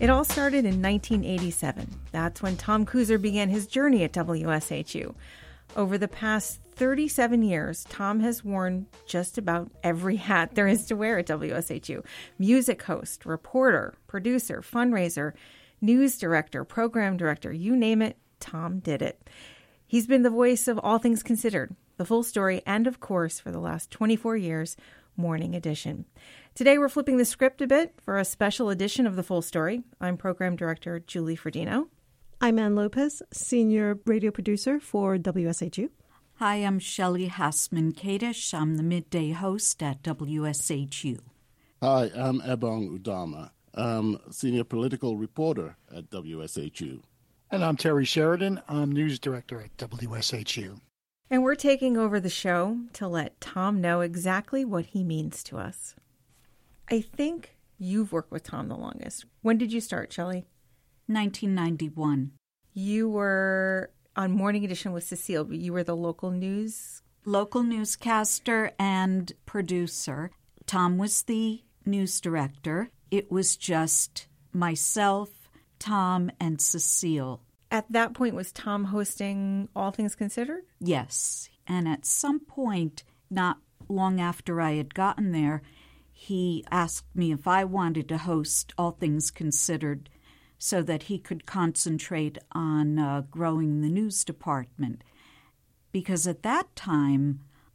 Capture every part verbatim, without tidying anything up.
It all started in nineteen eighty-seven. That's when Tom Kuser began his journey at W S H U. Over the past thirty-seven years, Tom has worn just about every hat there is to wear at W S H U. Music host, reporter, producer, fundraiser, news director, program director, you name it, Tom did it. He's been the voice of All Things Considered, The Full Story, and of course, for the last twenty-four years, Morning Edition. Today, we're flipping the script a bit for a special edition of The Full Story. I'm program director Julie Ferdino. I'm Ann Lopez, senior radio producer for W S H U. Hi, I'm Shelley Hassman-Kadish. I'm the midday host at W S H U. Hi, I'm Ebong Udama. I'm senior political reporter at W S H U. And I'm Terry Sheridan. I'm news director at W S H U. And we're taking over the show to let Tom know exactly what he means to us. I think you've worked with Tom the longest. When did you start, Shelley? nineteen ninety-one. You were on Morning Edition with Cecile, but you were the local news? Local newscaster and producer. Tom was the news director. It was just myself, Tom, and Cecile. At that point, was Tom hosting All Things Considered? Yes. And at some point, not long after I had gotten there, he asked me if I wanted to host All Things Considered so that he could concentrate on uh, growing the news department. Because at that time,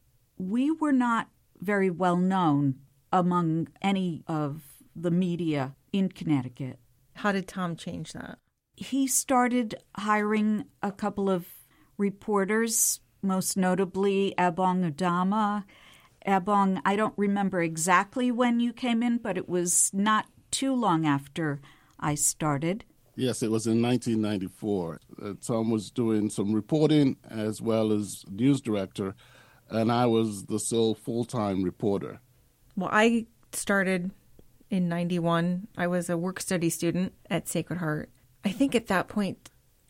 we were not very well known among any of the media in Connecticut. How did Tom change that? He started hiring a couple of reporters, most notably Ebong Udama. Ebong, I don't remember exactly when you came in, but it was not too long after I started. Yes, it was in nineteen ninety-four. Uh, Tom was doing some reporting as well as news director, and I was the sole full-time reporter. Well, I started in ninety-one. I was a work-study student at Sacred Heart. I think at that point,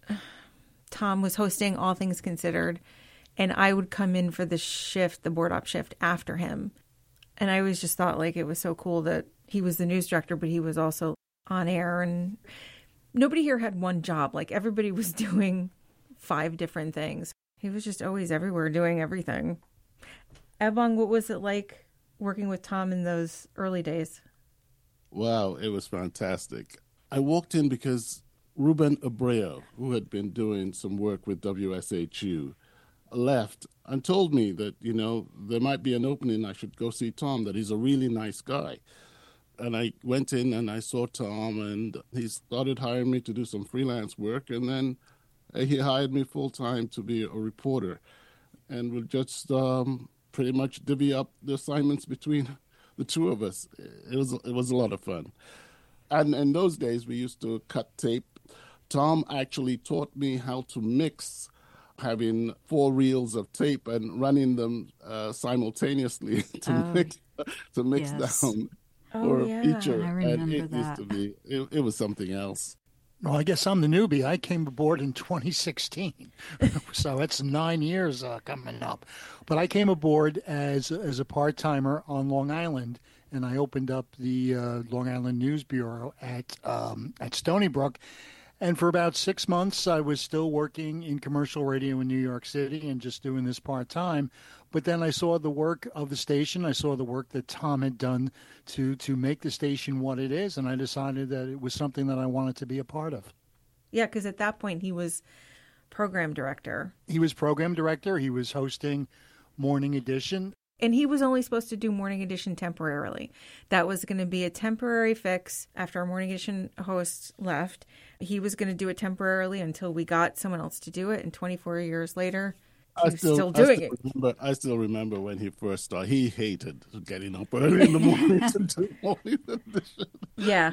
Tom was hosting All Things Considered, and I would come in for the shift, the board op shift after him. And I always just thought like it was so cool that he was the news director, but he was also on air. And nobody here had one job. Like everybody was doing five different things. He was just always everywhere doing everything. Ebong, what was it like working with Tom in those early days? Wow, it was fantastic. I walked in because Ruben Abreu, who had been doing some work with W S H U, left and told me that, you know, there might be an opening, I should go see Tom, that he's a really nice guy. And I went in and I saw Tom, and he started hiring me to do some freelance work, and then he hired me full-time to be a reporter. And we'll just um, pretty much divvy up the assignments between the two of us. It was, it was a lot of fun. And in those days, we used to cut tape. Tom actually taught me how to mix, having four reels of tape and running them uh, simultaneously to oh, mix to mix yes. down Oh, for yeah. a feature. I remember and it that. used to be, it, it was something else. Well, I guess I'm the newbie. I came aboard in twenty sixteen, so it's nine years uh, coming up. But I came aboard as as a part-timer on Long Island, and I opened up the uh, Long Island News Bureau at um, at Stony Brook. And for about six months, I was still working in commercial radio in New York City and just doing this part-time. But then I saw the work of the station. I saw the work that Tom had done to, to make the station what it is, and I decided that it was something that I wanted to be a part of. Yeah, because at that point, he was program director. He was program director. He was hosting Morning Edition. And he was only supposed to do Morning Edition temporarily. That was going to be a temporary fix after our Morning Edition host left. He was going to do it temporarily until we got someone else to do it. And twenty-four years later, he I was still, still doing I still it. Remember, I still remember when he first started. He hated getting up early in the morning to do Morning Edition. Yeah.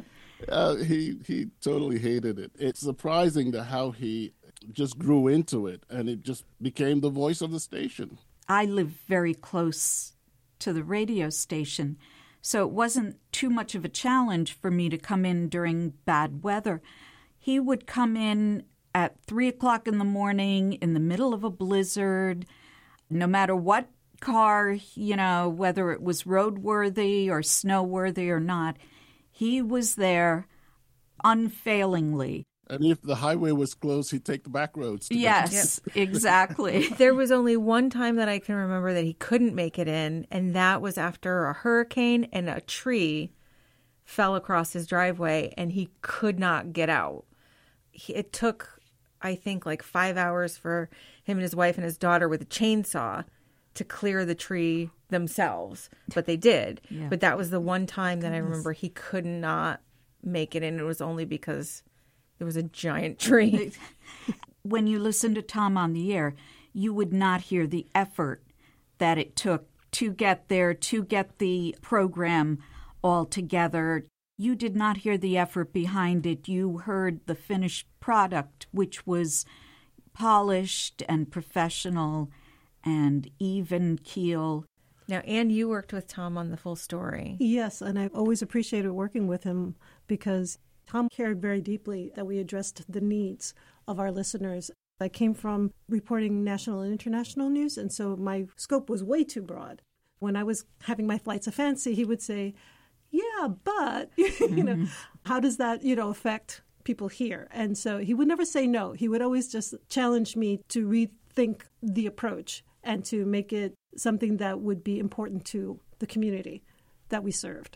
Uh, he he totally hated it. It's surprising to how he just grew into it, and it just became the voice of the station. I live very close to the radio station, so it wasn't too much of a challenge for me to come in during bad weather. He would come in at three o'clock in the morning in the middle of a blizzard, no matter what car, you know, whether it was roadworthy or snowworthy or not. He was there unfailingly. And if the highway was closed, he'd take the back roads. To Yes, exactly. There was only one time that I can remember that he couldn't make it in, and that was after a hurricane and a tree fell across his driveway, and he could not get out. He, it took, I think, like five hours for him and his wife and his daughter with a chainsaw to clear the tree themselves, but they did. Yeah. But that was the one time that I remember he could not make it in. It was only because there was a giant tree. When you listen to Tom on the air, you would not hear the effort that it took to get there, to get the program all together. You did not hear the effort behind it. You heard the finished product, which was polished and professional and even keel. Now, Anne, you worked with Tom on The Full Story. Yes, and I've always appreciated working with him because Tom cared very deeply that we addressed the needs of our listeners. I came from reporting national and international news, and so my scope was way too broad. When I was having my flights of fancy, he would say, yeah, but, you know, how does that, you know, affect people here? And so he would never say no. He would always just challenge me to rethink the approach and to make it something that would be important to the community that we served.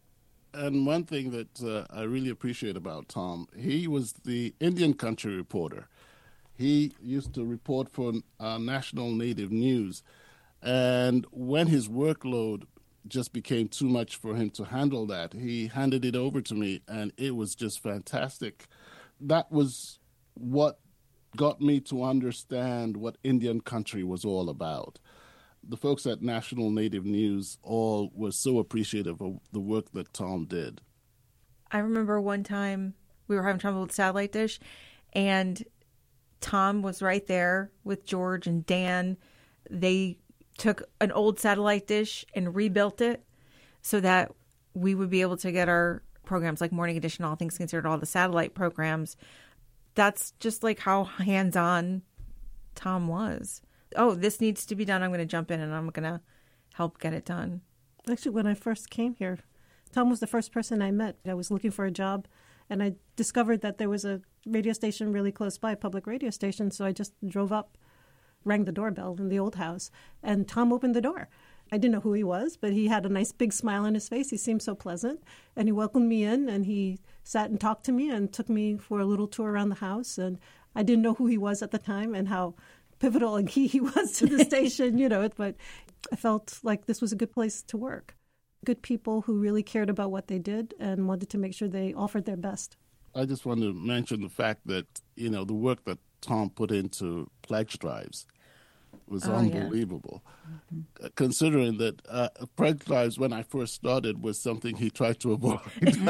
And one thing that uh, I really appreciate about Tom, he was the Indian country reporter. He used to report for uh, National Native News. And when his workload just became too much for him to handle that, he handed it over to me, and it was just fantastic. That was what got me to understand what Indian country was all about. The folks at National Native News all were so appreciative of the work that Tom did. I remember one time we were having trouble with satellite dish, and Tom was right there with George and Dan. They took an old satellite dish and rebuilt it so that we would be able to get our programs like Morning Edition, All Things Considered, all the satellite programs. That's just like how hands-on Tom was. Oh, this needs to be done. I'm going to jump in and I'm going to help get it done. Actually, when I first came here, Tom was the first person I met. I was looking for a job, and I discovered that there was a radio station really close by, a public radio station, so I just drove up, rang the doorbell in the old house, and Tom opened the door. I didn't know who he was, but he had a nice big smile on his face. He seemed so pleasant, and he welcomed me in, and he sat and talked to me and took me for a little tour around the house, and I didn't know who he was at the time and how pivotal and key he was to the station, you know, but I felt like this was a good place to work. Good people who really cared about what they did and wanted to make sure they offered their best. I just want to mention the fact that, you know, the work that Tom put into pledge drives was oh, unbelievable. Yeah. Mm-hmm. Uh, considering that uh, pledge drives, when I first started, was something he tried to avoid.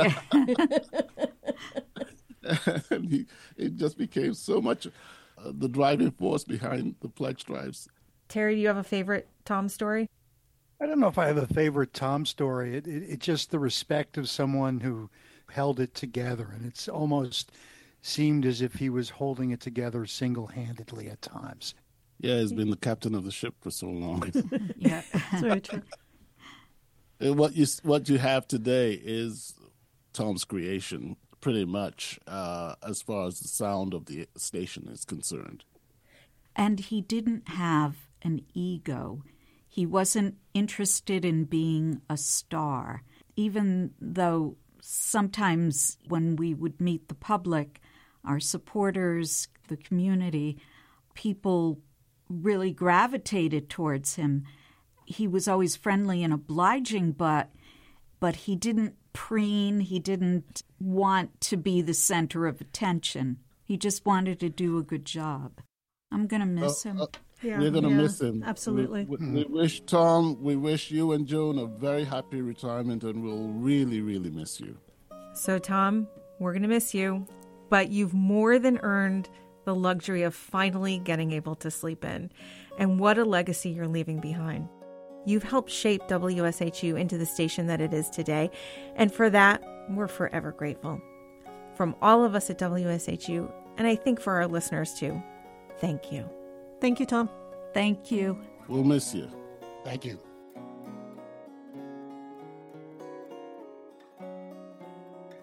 And he, it just became so much uh, the driving force behind the pledge drives. Terry, do you have a favorite Tom story? I don't know if I have a favorite Tom story. It, it, it's just the respect of someone who held it together, and it's almost seemed as if he was holding it together single-handedly at times. Yeah, he's been the captain of the ship for so long. Yeah, that's very true. What you what you have today is Tom's creation, pretty much, uh, as far as the sound of the station is concerned. And he didn't have an ego. He wasn't interested in being a star, even though sometimes when we would meet the public, our supporters, the community, people really gravitated towards him. He was always friendly and obliging, but but he didn't preen. He didn't want to be the center of attention. He just wanted to do a good job. I'm going to miss uh, him. Uh, Yeah, we're going to yeah, miss him. absolutely. We, we, we wish Tom, we wish you and Joan a very happy retirement, and we'll really, really miss you. So, Tom, we're going to miss you, but you've more than earned the luxury of finally getting able to sleep in. And what a legacy you're leaving behind. You've helped shape W S H U into the station that it is today, and for that, we're forever grateful. From all of us at W S H U, and I think for our listeners too, thank you. Thank you, Tom. Thank you. We'll miss you. Thank you.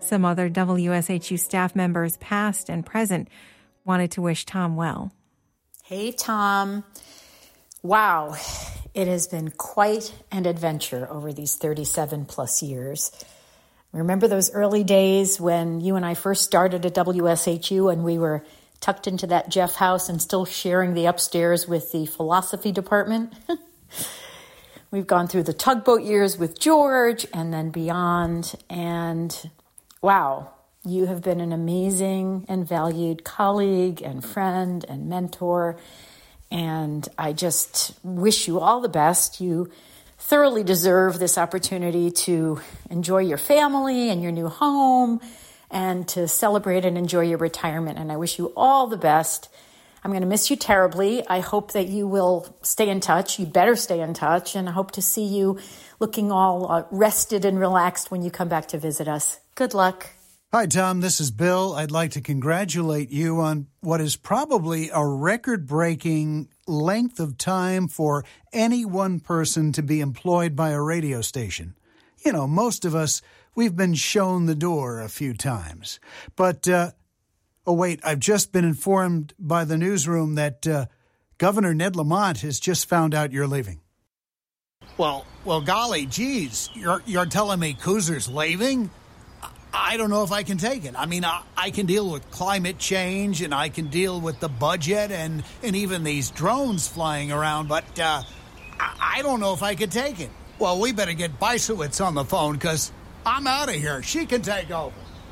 Some other W S H U staff members, past and present, wanted to wish Tom well. Hey, Tom. Wow, it has been quite an adventure over these thirty-seven plus years. Remember those early days when you and I first started at W S H U and we were tucked into that Jeff house and still sharing the upstairs with the philosophy department? We've gone through the tugboat years with George and then beyond. And wow, you have been an amazing and valued colleague and friend and mentor. And I just wish you all the best. You thoroughly deserve this opportunity to enjoy your family and your new home and to celebrate and enjoy your retirement. And I wish you all the best. I'm going to miss you terribly. I hope that you will stay in touch. You better stay in touch. And I hope to see you looking all uh, rested and relaxed when you come back to visit us. Good luck. Hi, Tom. This is Bill. I'd like to congratulate you on what is probably a record-breaking length of time for any one person to be employed by a radio station. You know, most of us, we've been shown the door a few times. But, uh, oh, wait, I've just been informed by the newsroom that uh, Governor Ned Lamont has just found out you're leaving. Well, well, golly, geez, you're, you're telling me Couzer's leaving? I don't know if I can take it. I mean, I, I can deal with climate change, and I can deal with the budget and, and even these drones flying around, but uh, I, I don't know if I could take it. Well, we better get Bysowitz on the phone, because I'm out of here. She can take over.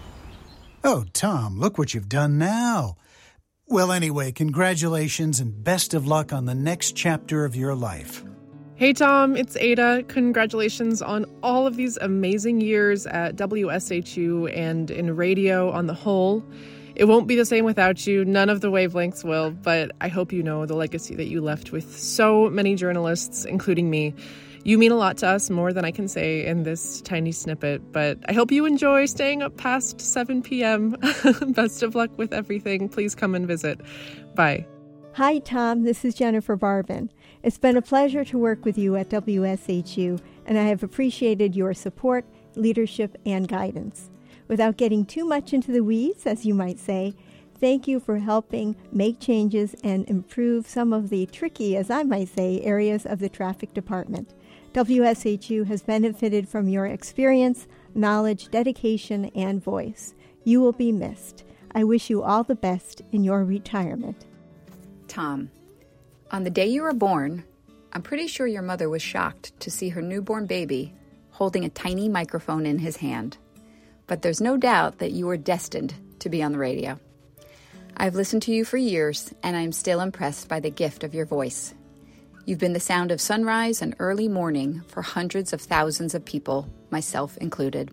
Oh, Tom, look what you've done now. Well, anyway, congratulations and best of luck on the next chapter of your life. Hey, Tom, it's Ada. Congratulations on all of these amazing years at W S H U and in radio on the whole. It won't be the same without you. None of the wavelengths will, but I hope you know the legacy that you left with so many journalists, including me. You mean a lot to us, more than I can say in this tiny snippet, but I hope you enjoy staying up past seven p.m. Best of luck with everything. Please come and visit. Bye. Hi, Tom. This is Jennifer Barbin. It's been a pleasure to work with you at W S H U, and I have appreciated your support, leadership, and guidance. Without getting too much into the weeds, as you might say, thank you for helping make changes and improve some of the tricky, as I might say, areas of the traffic department. W S H U has benefited from your experience, knowledge, dedication, and voice. You will be missed. I wish you all the best in your retirement. Tom, on the day you were born, I'm pretty sure your mother was shocked to see her newborn baby holding a tiny microphone in his hand. But there's no doubt that you were destined to be on the radio. I've listened to you for years, and I'm still impressed by the gift of your voice. You've been the sound of sunrise and early morning for hundreds of thousands of people, myself included.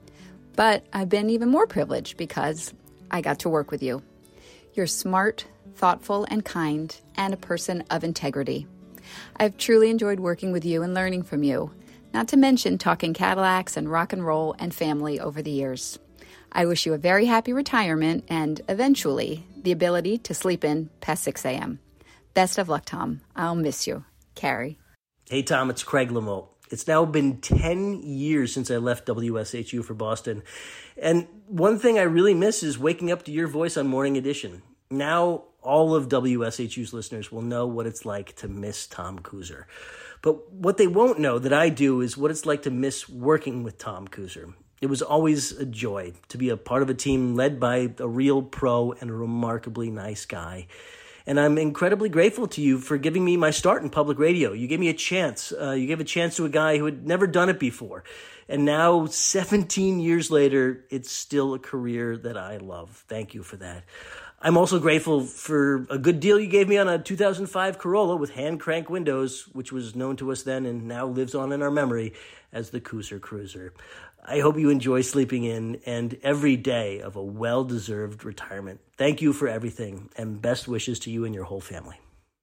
But I've been even more privileged because I got to work with you. You're smart, thoughtful, and kind, and a person of integrity. I've truly enjoyed working with you and learning from you, not to mention talking Cadillacs and rock and roll and family over the years. I wish you a very happy retirement and, eventually, the ability to sleep in past six a.m. Best of luck, Tom. I'll miss you. Carrie. Hey, Tom, it's Craig Lamotte. It's now been ten years since I left W S H U for Boston. And one thing I really miss is waking up to your voice on Morning Edition. Now, all of W S H U's listeners will know what it's like to miss Tom Couser. But what they won't know that I do is what it's like to miss working with Tom Couser. It was always a joy to be a part of a team led by a real pro and a remarkably nice guy. And I'm incredibly grateful to you for giving me my start in public radio. You gave me a chance. Uh, you gave a chance to a guy who had never done it before. And now, seventeen years later, it's still a career that I love. Thank you for that. I'm also grateful for a good deal you gave me on a two thousand five Corolla with hand crank windows, which was known to us then and now lives on in our memory as the Couser Cruiser. I hope you enjoy sleeping in and every day of a well-deserved retirement. Thank you for everything, and best wishes to you and your whole family.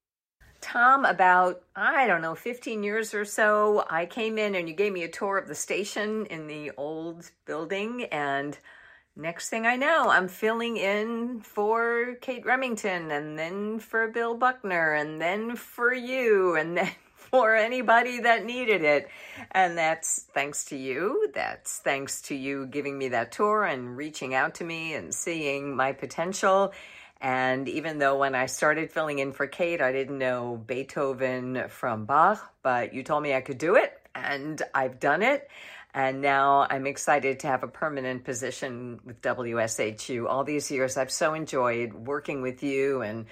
Tom, about, I don't know, fifteen years or so, I came in and you gave me a tour of the station in the old building, and next thing I know, I'm filling in for Kate Remington, and then for Bill Buckner, and then for you, and then for anybody that needed it. And that's thanks to you. That's thanks to you giving me that tour and reaching out to me and seeing my potential. And even though when I started filling in for Kate, I didn't know Beethoven from Bach, but you told me I could do it, and I've done it. And now I'm excited to have a permanent position with W S H U. All these years, I've so enjoyed working with you and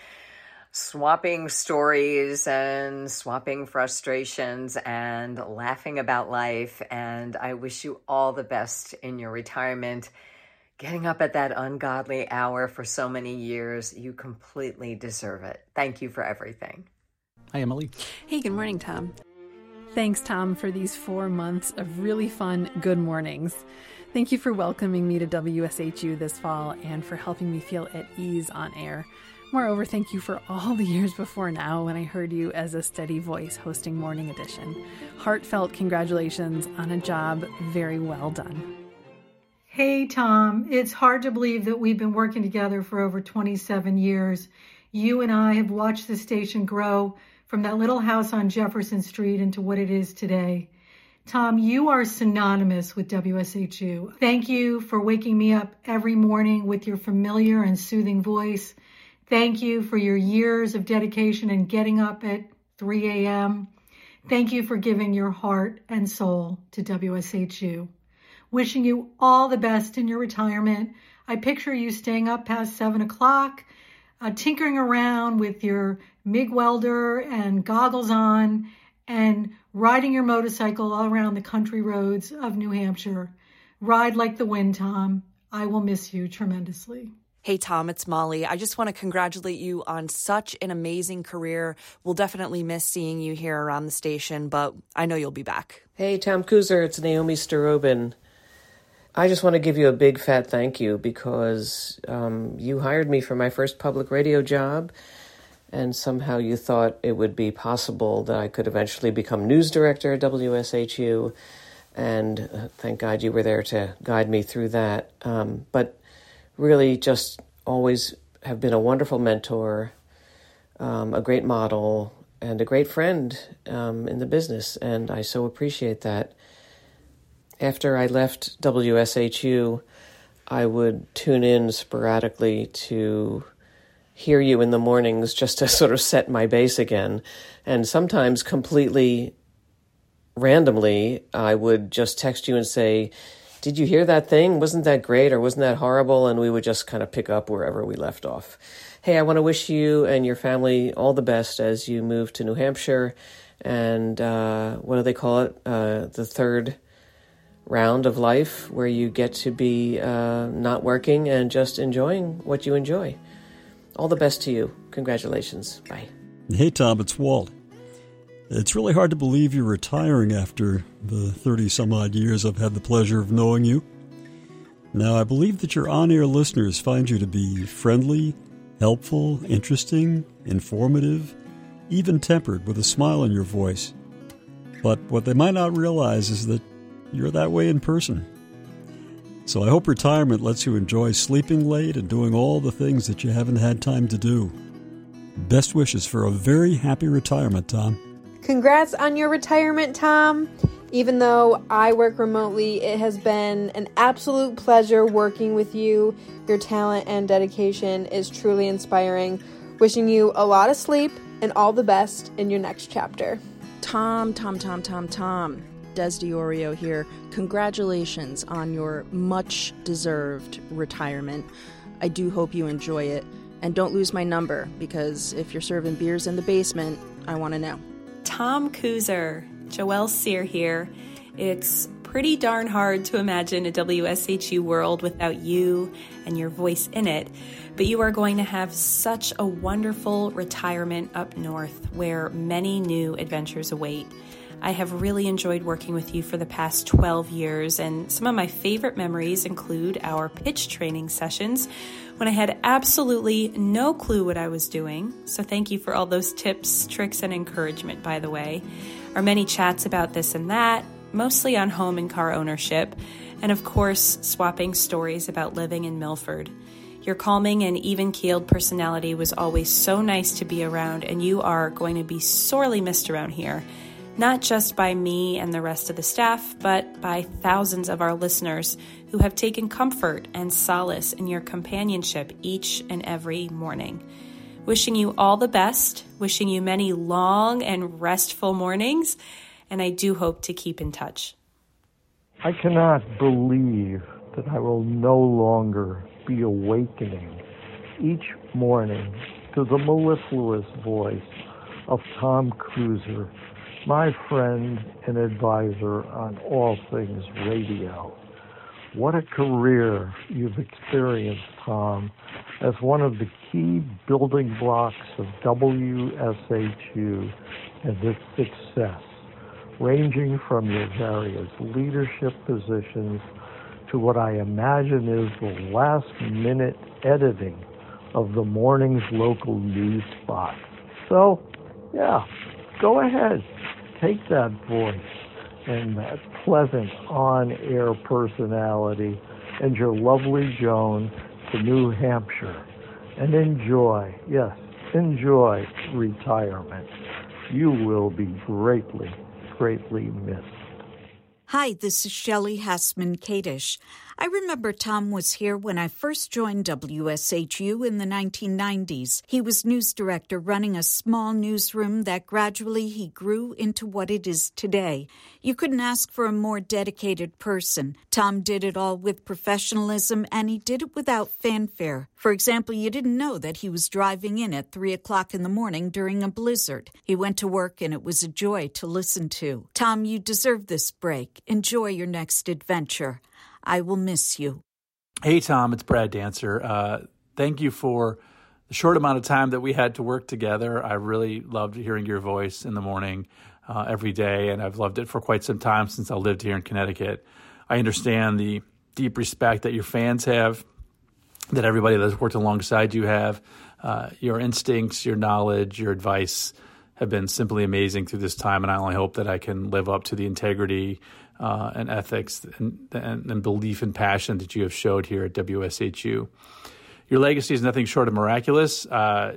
swapping stories and swapping frustrations and laughing about life. And I wish you all the best in your retirement. Getting up at that ungodly hour for so many years, you completely deserve it. Thank you for everything. Hi, Emily. Hey, good morning, Tom. Thanks, Tom, for these four months of really fun good mornings. Thank you for welcoming me to W S H U this fall and for helping me feel at ease on air. Moreover, thank you for all the years before now when I heard you as a steady voice hosting Morning Edition. Heartfelt congratulations on a job very well done. Hey, Tom. It's hard to believe that we've been working together for over twenty-seven years. You and I have watched the station grow from that little house on Jefferson Street into what it is today. Tom, you are synonymous with W S H U. Thank you for waking me up every morning with your familiar and soothing voice. Thank you for your years of dedication and getting up at three a.m. Thank you for giving your heart and soul to W S H U. Wishing you all the best in your retirement. I picture you staying up past seven o'clock, uh, tinkering around with your MIG welder and goggles on, and riding your motorcycle all around the country roads of New Hampshire. Ride like the wind, Tom. I will miss you tremendously. Hey, Tom, it's Molly. I just want to congratulate you on such an amazing career. We'll definitely miss seeing you here around the station, but I know you'll be back. Hey, Tom Kuzer, it's Naomi Starobin. I just want to give you a big fat thank you because um, you hired me for my first public radio job, and somehow you thought it would be possible that I could eventually become news director at W S H U, and uh, thank God you were there to guide me through that. Um, but really just always have been a wonderful mentor, um, a great model, and a great friend um, in the business, and I so appreciate that. After I left W S H U, I would tune in sporadically to hear you in the mornings just to sort of set my base again. And sometimes completely randomly, I would just text you and say, did you hear that thing? Wasn't that great or wasn't that horrible? And we would just kind of pick up wherever we left off. Hey, I want to wish you and your family all the best as you move to New Hampshire. And uh, what do they call it? Uh, the third round of life where you get to be uh, not working and just enjoying what you enjoy. All the best to you. Congratulations. Bye. Hey, Tom, it's Walt. It's really hard to believe you're retiring after the thirty-some-odd years I've had the pleasure of knowing you. Now, I believe that your on-air listeners find you to be friendly, helpful, interesting, informative, even-tempered with a smile on your voice. But what they might not realize is that you're that way in person. So I hope retirement lets you enjoy sleeping late and doing all the things that you haven't had time to do. Best wishes for a very happy retirement, Tom. Congrats on your retirement, Tom. Even though I work remotely, it has been an absolute pleasure working with you. Your talent and dedication is truly inspiring. Wishing you a lot of sleep and all the best in your next chapter. Tom, Tom, Tom, Tom, Tom. Des Diorio here. Congratulations on your much-deserved retirement. I do hope you enjoy it. And don't lose my number, because if you're serving beers in the basement, I want to know. Tom Kuzer, Joelle Sear here. It's pretty darn hard to imagine a W S H U world without you and your voice in it, but you are going to have such a wonderful retirement up north where many new adventures await. I have really enjoyed working with you for the past twelve years, and some of my favorite memories include our pitch training sessions when I had absolutely no clue what I was doing. So thank you for all those tips, tricks, and encouragement, by the way. Our many chats about this and that, mostly on home and car ownership, and of course, swapping stories about living in Milford. Your calming and even-keeled personality was always so nice to be around, and you are going to be sorely missed around here. not just by me and the rest of the staff, but by thousands of our listeners who have taken comfort and solace in your companionship each and every morning. Wishing you all the best, wishing you many long and restful mornings, and I do hope to keep in touch. I cannot believe that I will no longer be awakening each morning to the mellifluous voice of Tom Cruiser, my friend and advisor on all things radio. What a career you've experienced, Tom, as one of the key building blocks of W S H U and its success, ranging from your various leadership positions to what I imagine is the last-minute editing of the morning's local news spot. So, yeah, go ahead. Take that voice and that pleasant on-air personality and your lovely Joan to New Hampshire and enjoy, yes, enjoy retirement. You will be greatly, greatly missed. Hi, this is Shelley Hassman-Kadish. I remember Tom was here when I first joined W S H U in the nineteen nineties. He was news director running a small newsroom that gradually he grew into what it is today. You couldn't ask for a more dedicated person. Tom did it all with professionalism, and he did it without fanfare. For example, you didn't know that he was driving in at three o'clock in the morning during a blizzard. He went to work, and it was a joy to listen to. Tom, you deserve this break. Enjoy your next adventure. I will miss you. Hey, Tom, it's Brad Dancer. Uh, thank you for the short amount of time that we had to work together. I really loved hearing your voice in the morning uh, every day, and I've loved it for quite some time since I lived here in Connecticut. I understand the deep respect that your fans have, that everybody that's worked alongside you have. Uh, your instincts, your knowledge, your advice have been simply amazing through this time, and I only hope that I can live up to the integrity Uh, and ethics and, and, and belief and passion that you have showed here at W S H U. Your legacy is nothing short of miraculous. Uh,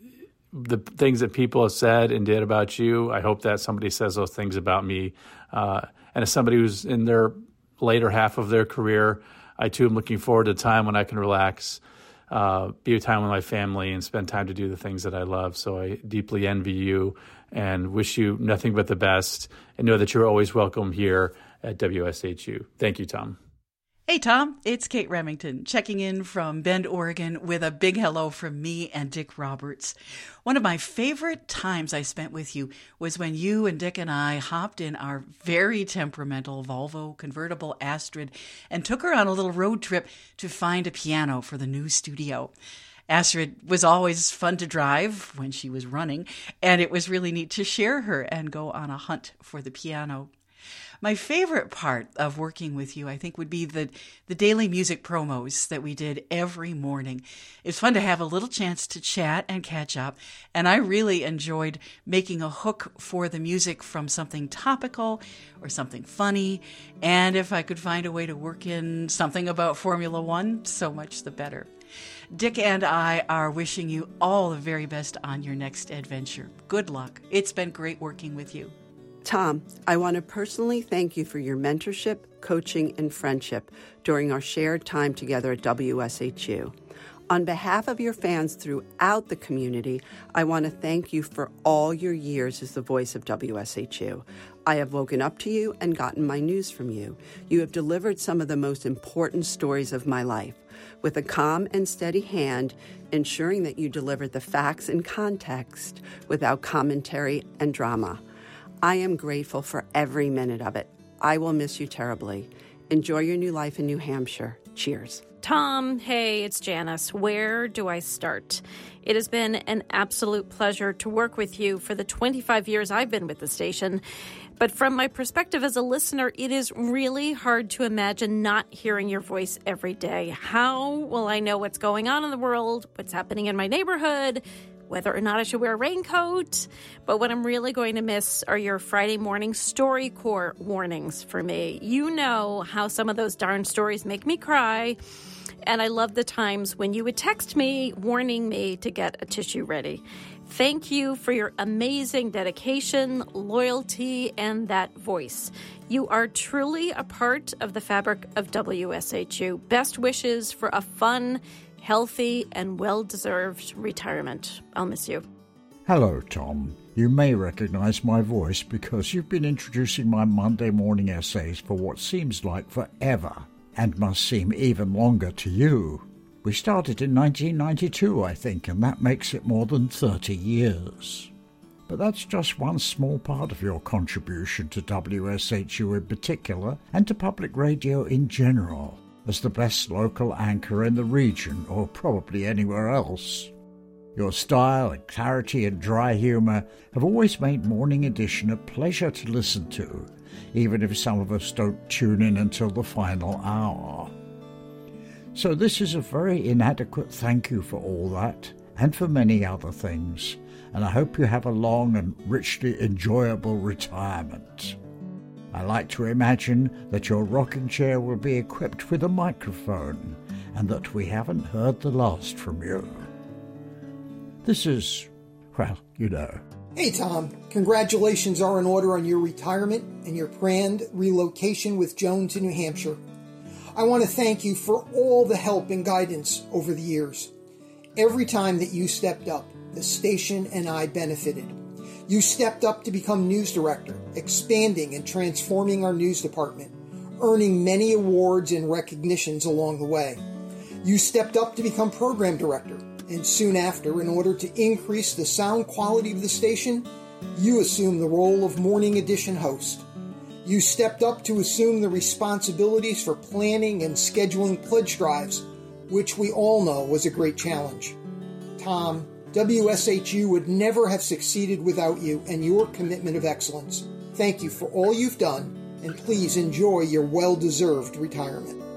the things that people have said and did about you, I hope that somebody says those things about me. Uh, and as somebody who's in their later half of their career, I too am looking forward to a time when I can relax, uh, be a time with my family, and spend time to do the things that I love. So I deeply envy you and wish you nothing but the best, and know that you're always welcome here at W S H U. Thank you, Tom. Hey, Tom, it's Kate Remington checking in from Bend, Oregon with a big hello from me and Dick Roberts. One of my favorite times I spent with you was when you and Dick and I hopped in our very temperamental Volvo convertible Astrid and took her on a little road trip to find a piano for the new studio. Astrid was always fun to drive when she was running, and it was really neat to share her and go on a hunt for the piano. My favorite part of working with you, I think, would be the, the daily music promos that we did every morning. It's fun to have a little chance to chat and catch up, and I really enjoyed making a hook for the music from something topical or something funny, and if I could find a way to work in something about Formula One, so much the better. Dick and I are wishing you all the very best on your next adventure. Good luck. It's been great working with you. Tom, I want to personally thank you for your mentorship, coaching, and friendship during our shared time together at W S H U. On behalf of your fans throughout the community, I want to thank you for all your years as the voice of W S H U. I have woken up to you and gotten my news from you. You have delivered some of the most important stories of my life, with a calm and steady hand, ensuring that you delivered the facts and context without commentary and drama. I am grateful for every minute of it. I will miss you terribly. Enjoy your new life in New Hampshire. Cheers. Tom, hey, it's Janice. Where do I start? It has been an absolute pleasure to work with you for the twenty-five years I've been with the station. But from my perspective as a listener, it is really hard to imagine not hearing your voice every day. How will I know what's going on in the world, what's happening in my neighborhood, whether or not I should wear a raincoat? But what I'm really going to miss are your Friday morning StoryCorps warnings for me. You know how some of those darn stories make me cry, and I love the times when you would text me warning me to get a tissue ready. Thank you for your amazing dedication, loyalty, and that voice. You are truly a part of the fabric of W S H U. Best wishes for a fun, healthy, and well-deserved retirement. I'll miss you. Hello, Tom. You may recognize my voice because you've been introducing my Monday morning essays for what seems like forever, and must seem even longer to you. We started in nineteen ninety-two, I think, and that makes it more than thirty years. But that's just one small part of your contribution to W S H U in particular, and to public radio in general, as the best local anchor in the region, or probably anywhere else. Your style and clarity and dry humour have always made Morning Edition a pleasure to listen to, even if some of us don't tune in until the final hour. So this is a very inadequate thank you for all that, and for many other things, and I hope you have a long and richly enjoyable retirement. I like to imagine that your rocking chair will be equipped with a microphone, and that we haven't heard the last from you. This is, well, you know. Hey, Tom. Congratulations are in order on your retirement and your planned relocation with Joan to New Hampshire. I want to thank you for all the help and guidance over the years. Every time that you stepped up, the station and I benefited. You stepped up to become news director, expanding and transforming our news department, earning many awards and recognitions along the way. You stepped up to become program director, and soon after, in order to increase the sound quality of the station, you assumed the role of Morning Edition host. You stepped up to assume the responsibilities for planning and scheduling pledge drives, which we all know was a great challenge. Tom, W S H U would never have succeeded without you and your commitment of excellence. Thank you for all you've done, and please enjoy your well-deserved retirement.